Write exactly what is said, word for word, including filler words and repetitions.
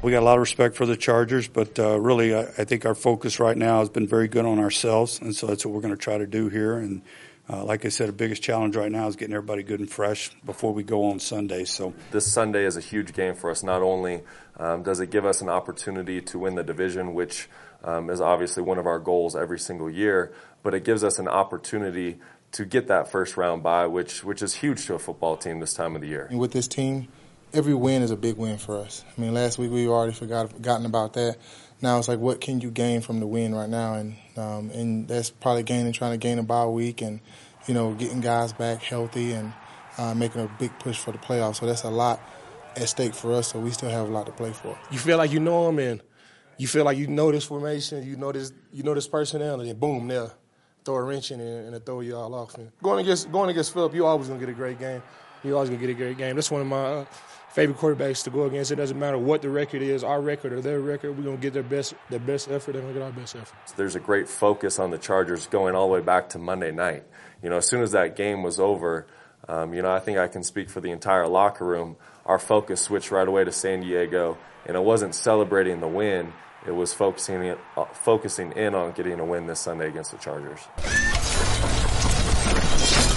We got a lot of respect for the Chargers, but uh, really I, I think our focus right now has been very good on ourselves, and so that's what we're going to try to do here. And uh, like I said, the biggest challenge right now is getting everybody good and fresh before we go on Sunday. So this Sunday is a huge game for us. Not only um, does it give us an opportunity to win the division, which um, is obviously one of our goals every single year, but it gives us an opportunity to get that first round bye, which which is huge to a football team this time of the year. And with this team, every win is a big win for us. I mean, last week we already forgot forgotten about that. Now it's like, what can you gain from the win right now? And um, and that's probably gaining, trying to gain a bye week, and you know, getting guys back healthy and uh, making a big push for the playoffs. So that's a lot at stake for us. So we still have a lot to play for. You feel like you know them, and you feel like you know this formation, you know this, you know this personnel, and then boom, they'll throw a wrench in it and they'll throw you all off. And going against going against Philip, you always gonna get a great game. You always gonna get a great game. That's one of my uh, favorite quarterbacks to go against. It doesn't matter what the record is, our record or their record. We're gonna get their best, their best effort. They're gonna get our best effort. So there's a great focus on the Chargers going all the way back to Monday night. You know, as soon as that game was over, um, you know, I think I can speak for the entire locker room. Our focus switched right away to San Diego, and it wasn't celebrating the win. It was focusing it, uh, focusing in on getting a win this Sunday against the Chargers.